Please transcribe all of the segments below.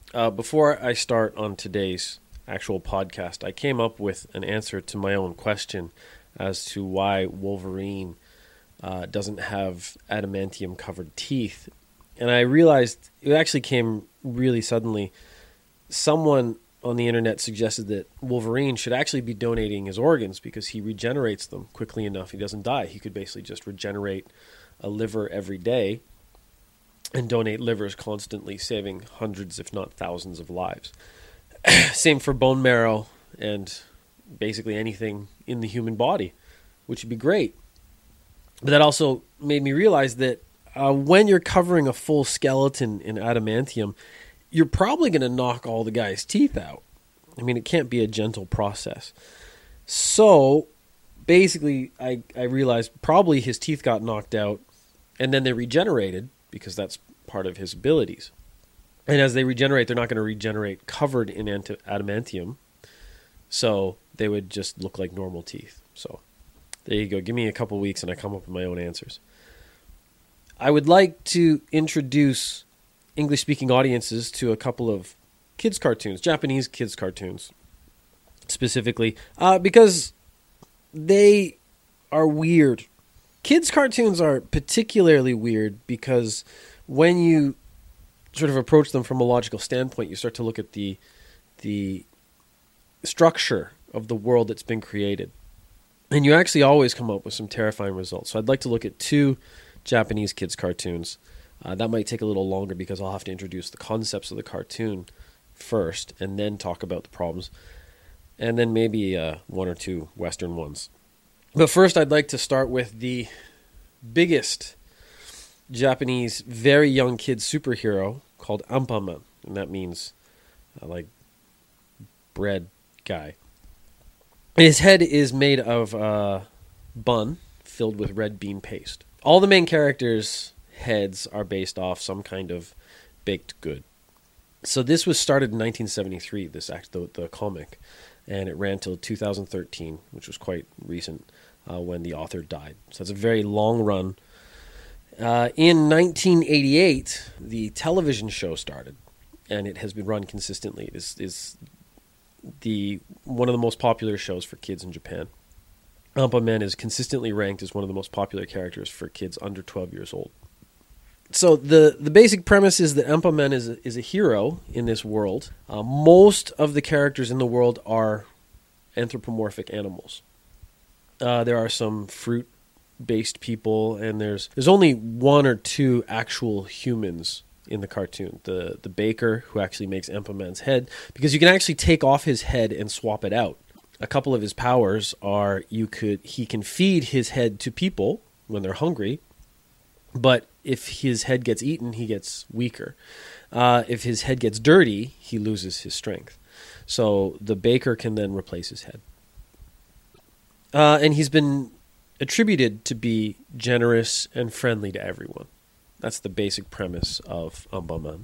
Before I start on today's actual podcast, I came up with an answer to my own question as to why Wolverine doesn't have adamantium covered teeth. And I realized it actually came really suddenly. Someone on the internet suggested that Wolverine should actually be donating his organs because he regenerates them quickly enough. He doesn't die. He could basically just regenerate a liver every day and donate livers constantly, saving hundreds, if not thousands, of lives. Same for bone marrow and basically anything in the human body, which would be great. But that also made me realize that when you're covering a full skeleton in adamantium, you're probably going to knock all the guy's teeth out. I mean, it can't be a gentle process. So basically, I realized probably his teeth got knocked out and then they regenerated because that's part of his abilities. And as they regenerate, they're not going to regenerate covered in adamantium. So they would just look like normal teeth. So there you go. Give me a couple weeks and I come up with my own answers. I would like to introduce English-speaking audiences to a couple of kids' cartoons, Japanese kids' cartoons, specifically, because they are weird. Kids' cartoons are particularly weird because when you sort of approach them from a logical standpoint, you start to look at the structure of the world that's been created. And you actually always come up with some terrifying results. So I'd like to look at two Japanese kids' cartoons. That might take a little longer because I'll have to introduce the concepts of the cartoon first and then talk about the problems. And then maybe one or two Western ones. But first, I'd like to start with the biggest Japanese very young kid superhero called Anpanman. And that means like bread guy. His head is made of bun filled with red bean paste. All the main characters' heads are based off some kind of baked good. So this was started in 1973, the comic, and it ran till 2013, which was quite recent when the author died. So it's a very long run. In 1988, the television show started, and it has been run consistently. It is one of the most popular shows for kids in Japan. Anpanman is consistently ranked as one of the most popular characters for kids under 12 years old. So the basic premise is that Anpanman is a hero in this world. Most of the characters in the world are anthropomorphic animals. There are some fruit-based people, and there's only one or two actual humans in the cartoon. The baker who actually makes Anpanman's head, because you can actually take off his head and swap it out. A couple of his powers are he can feed his head to people when they're hungry, but if his head gets eaten, he gets weaker. If his head gets dirty, he loses his strength. So the baker can then replace his head. And he's been attributed to be generous and friendly to everyone. That's the basic premise of Anpanman.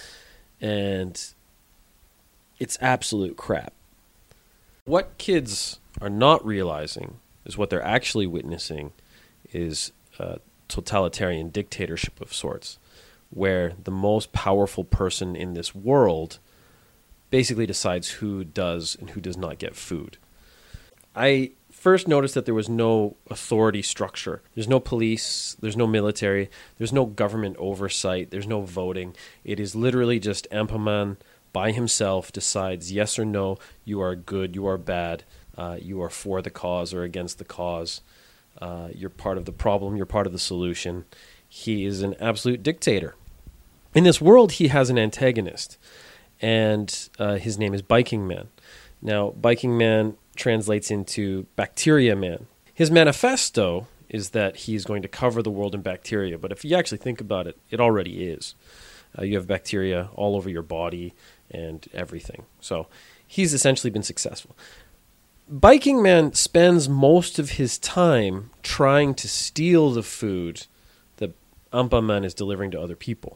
And it's absolute crap. What kids are not realizing is what they're actually witnessing is a totalitarian dictatorship of sorts, where the most powerful person in this world basically decides who does and who does not get food. I first noticed that there was no authority structure. There's no police, there's no military, there's no government oversight, there's no voting. It is literally just Anpanman by himself decides yes or no, you are good, you are bad, you are for the cause or against the cause, you're part of the problem, you're part of the solution. He is an absolute dictator. In this world, he has an antagonist, and his name is Biking Man. Now, Biking Man translates into Bacteria Man. His manifesto is that he's going to cover the world in bacteria, but if you actually think about it, it already is. You have bacteria all over your body and everything. So he's essentially been successful. Biking Man spends most of his time trying to steal the food that Anpanman is delivering to other people.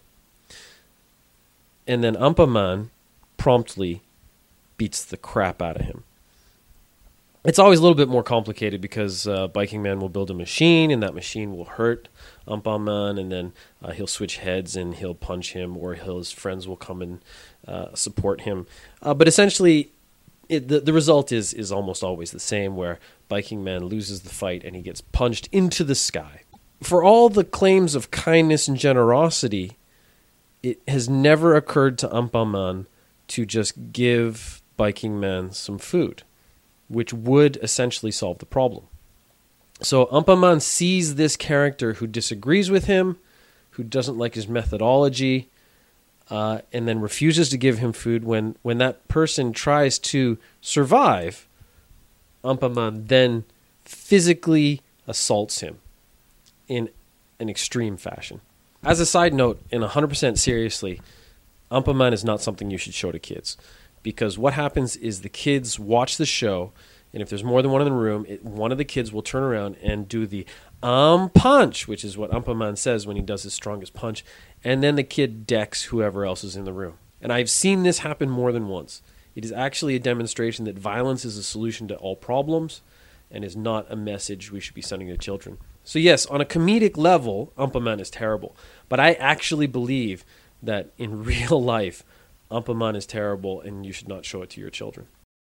And then Anpanman promptly beats the crap out of him. It's always a little bit more complicated because Biking Man will build a machine, and that machine will hurt Man, and then he'll switch heads and he'll punch him, or his friends will come and support him. But essentially, the result is almost always the same, where Biking Man loses the fight and he gets punched into the sky. For all the claims of kindness and generosity, it has never occurred to Man to just give Biking Man some food, which would essentially solve the problem. So Man sees this character who disagrees with him, who doesn't like his methodology, and then refuses to give him food. When that person tries to survive, Man then physically assaults him in an extreme fashion. As a side note, and 100% seriously, Man is not something you should show to kids. Because what happens is the kids watch the show, and if there's more than one in the room, one of the kids will turn around and do the punch, which is what Man says when he does his strongest punch, and then the kid decks whoever else is in the room. And I've seen this happen more than once. It is actually a demonstration that violence is a solution to all problems and is not a message we should be sending to children. So yes, on a comedic level, Man is terrible. But I actually believe that in real life, Man is terrible, and you should not show it to your children.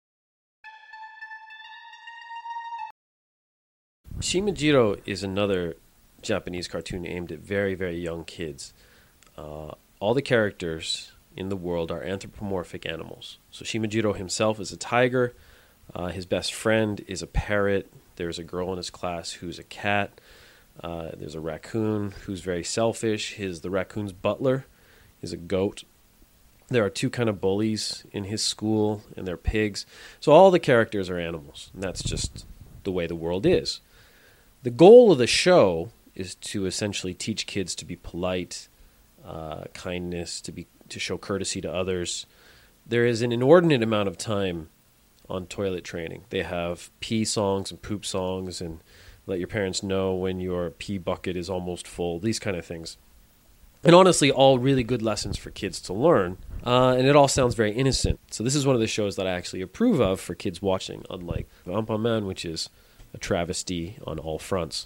Shimajiro is another Japanese cartoon aimed at very, very young kids. All the characters in the world are anthropomorphic animals. So Shimajiro himself is a tiger. His best friend is a parrot. There's a girl in his class who's a cat. There's a raccoon who's very selfish. The raccoon's butler is a goat. There are two kind of bullies in his school, and they're pigs. So all the characters are animals, and that's just the way the world is. The goal of the show is to essentially teach kids to be polite, kindness, to show courtesy to others. There is an inordinate amount of time on toilet training. They have pee songs and poop songs, and let your parents know when your pee bucket is almost full, these kind of things. And honestly, all really good lessons for kids to learn. And it all sounds very innocent. So this is one of the shows that I actually approve of for kids watching, unlike Man, which is a travesty on all fronts.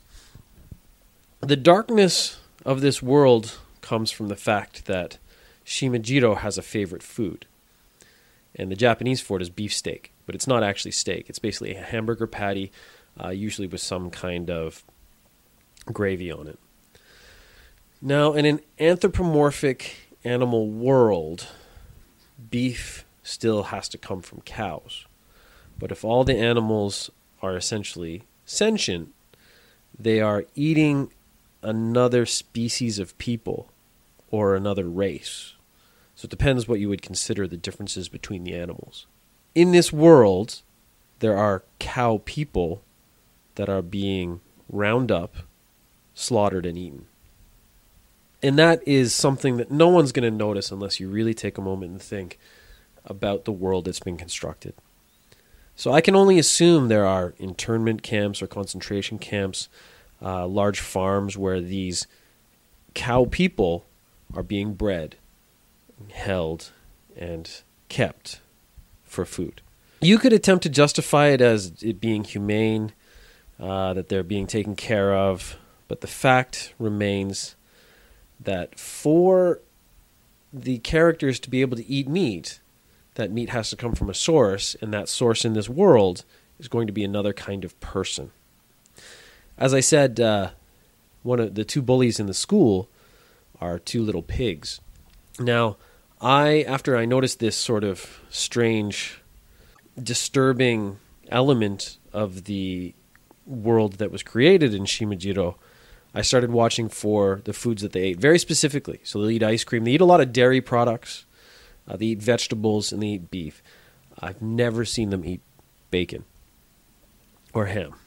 The darkness of this world comes from the fact that Shimajiro has a favorite food. And the Japanese for it is beefsteak. But it's not actually steak. It's basically a hamburger patty, usually with some kind of gravy on it. Now, in an anthropomorphic animal world, beef still has to come from cows. But if all the animals are essentially sentient, they are eating another species of people or another race. So it depends what you would consider the differences between the animals. In this world, there are cow people that are being round up, slaughtered, and eaten. And that is something that no one's going to notice unless you really take a moment and think about the world that's been constructed. So I can only assume there are internment camps or concentration camps, large farms where these cow people are being bred, held, and kept for food. You could attempt to justify it as it being humane, that they're being taken care of, but the fact remains that for the characters to be able to eat meat, that meat has to come from a source, and that source in this world is going to be another kind of person. As I said, one of the two bullies in the school are two little pigs. Now, after I noticed this sort of strange, disturbing element of the world that was created in Shimajiro, I started watching for the foods that they ate, very specifically. So they'll eat ice cream. They eat a lot of dairy products. They eat vegetables, and they eat beef. I've never seen them eat bacon or ham.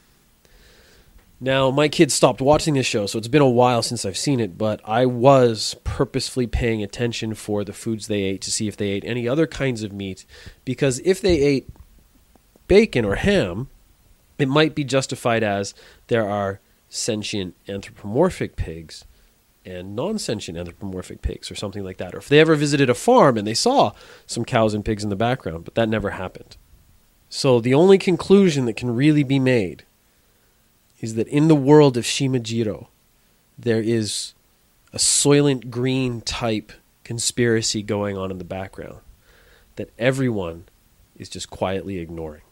Now, my kids stopped watching this show, so it's been a while since I've seen it, but I was purposefully paying attention for the foods they ate to see if they ate any other kinds of meat, because if they ate bacon or ham, it might be justified as there are sentient anthropomorphic pigs and non-sentient anthropomorphic pigs or something like that. Or if they ever visited a farm and they saw some cows and pigs in the background, but that never happened. So the only conclusion that can really be made is that in the world of Shimajiro, there is a Soylent Green type conspiracy going on in the background that everyone is just quietly ignoring.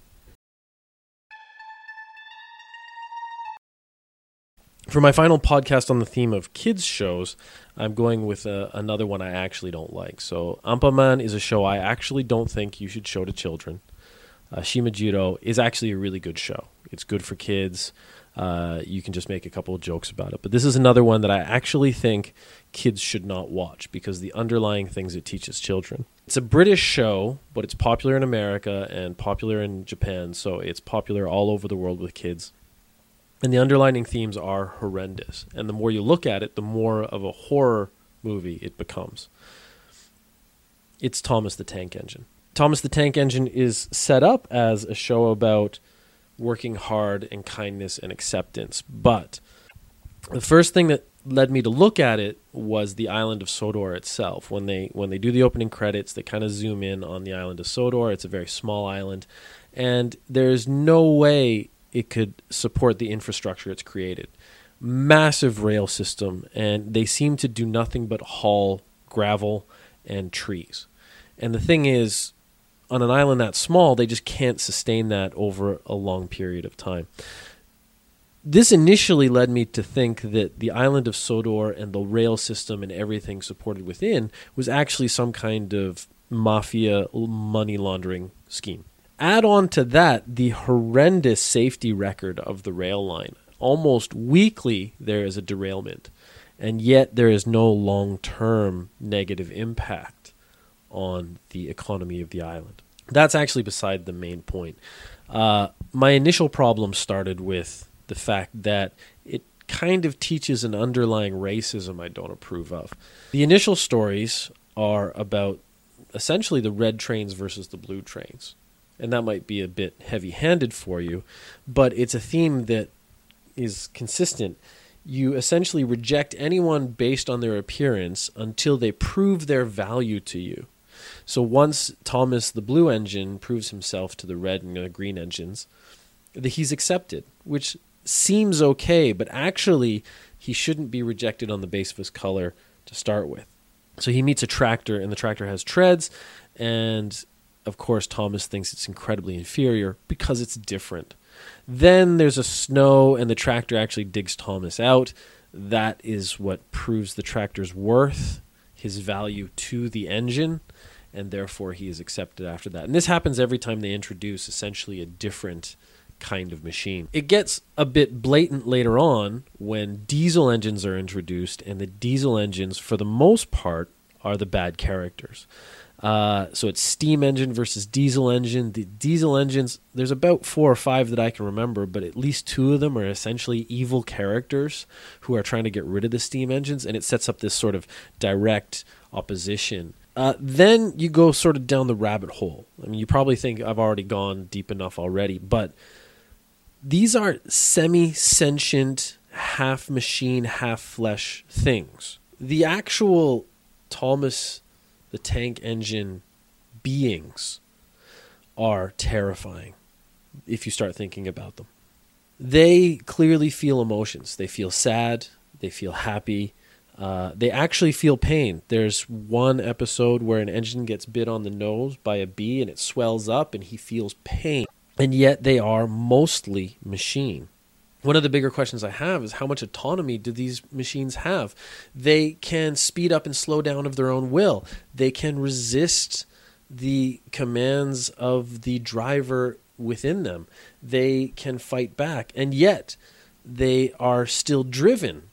For my final podcast on the theme of kids shows, I'm going with another one I actually don't like. So Anpanman is a show I actually don't think you should show to children. Shimajiro is actually a really good show. It's good for kids. You can just make a couple of jokes about it. But this is another one that I actually think kids should not watch because the underlying things it teaches children. It's a British show, but it's popular in America and popular in Japan, so it's popular all over the world with kids. And the underlying themes are horrendous. And the more you look at it, the more of a horror movie it becomes. It's Thomas the Tank Engine. Thomas the Tank Engine is set up as a show about working hard and kindness and acceptance. But the first thing that led me to look at it was the island of Sodor itself. When they do the opening credits, they kind of zoom in on the island of Sodor. It's a very small island. And there's no way it could support the infrastructure it's created. Massive rail system, and they seem to do nothing but haul gravel and trees. And the thing is, on an island that small, they just can't sustain that over a long period of time. This initially led me to think that the island of Sodor and the rail system and everything supported within was actually some kind of mafia money laundering scheme. Add on to that the horrendous safety record of the rail line. Almost weekly there is a derailment, and yet there is no long-term negative impact on the economy of the island. That's actually beside the main point. My initial problem started with the fact that it kind of teaches an underlying racism I don't approve of. The initial stories are about essentially the red trains versus the blue trains. And that might be a bit heavy-handed for you, but it's a theme that is consistent. You essentially reject anyone based on their appearance until they prove their value to you. So once Thomas the Blue Engine proves himself to the red and the green engines, he's accepted, which seems okay, but actually he shouldn't be rejected on the basis of his color to start with. So he meets a tractor, and the tractor has treads, and of course Thomas thinks it's incredibly inferior because it's different. Then there's a snow, and the tractor actually digs Thomas out. That is what proves the tractor's worth, his value to the engine, and therefore he is accepted after that. And this happens every time they introduce essentially a different kind of machine. It gets a bit blatant later on when diesel engines are introduced, and the diesel engines, for the most part, are the bad characters. So it's steam engine versus diesel engine. The diesel engines, there's about 4 or 5 that I can remember, but at least 2 of them are essentially evil characters who are trying to get rid of the steam engines, and it sets up this sort of direct opposition. Then you go sort of down the rabbit hole. I mean, you probably think I've already gone deep enough already, but these are semi-sentient, half-machine, half-flesh things. The actual Thomas the Tank Engine beings are terrifying if you start thinking about them. They clearly feel emotions. They feel sad. They feel happy. They actually feel pain. There's one episode where an engine gets bit on the nose by a bee and it swells up and he feels pain. And yet they are mostly machine. One of the bigger questions I have is how much autonomy do these machines have? They can speed up and slow down of their own will. They can resist the commands of the driver within them. They can fight back. And yet they are still driven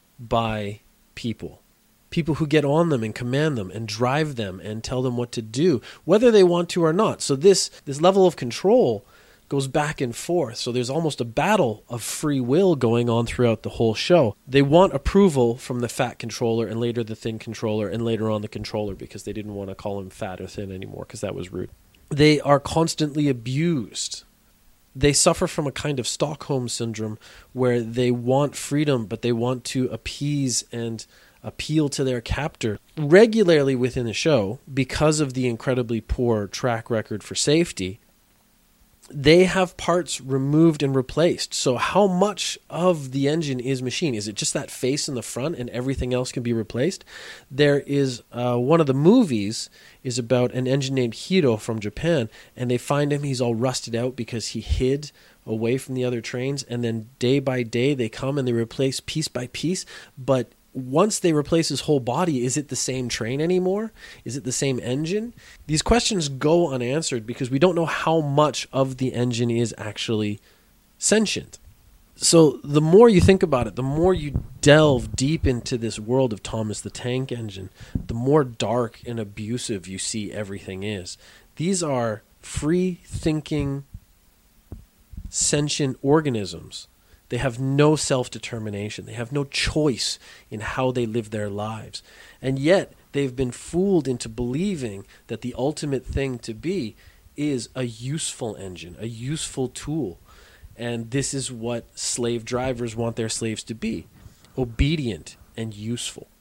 by people who get on them and command them and drive them and tell them what to do, whether they want to or not. So this level of control goes back and forth. So there's almost a battle of free will going on throughout the whole show. They want approval from the fat controller and later the thin controller and later on the controller because they didn't want to call him fat or thin anymore because that was rude. They are constantly abused. They suffer from a kind of Stockholm syndrome where they want freedom, but they want to appease and appeal to their captor. Regularly within the show, because of the incredibly poor track record for safety, they have parts removed and replaced. So how much of the engine is machine? Is it just that face in the front and everything else can be replaced? There is one of the movies is about an engine named Hiro from Japan, and they find him. He's all rusted out because he hid away from the other trains, and then day by day they come and they replace piece by piece. But once they replace his whole body, is it the same train anymore? Is it the same engine? These questions go unanswered because we don't know how much of the engine is actually sentient. So the more you think about it, the more you delve deep into this world of Thomas the Tank Engine, the more dark and abusive you see everything is. These are free-thinking, sentient organisms. They have no self-determination. They have no choice in how they live their lives. And yet, they've been fooled into believing that the ultimate thing to be is a useful engine, a useful tool. And this is what slave drivers want their slaves to be: obedient and useful.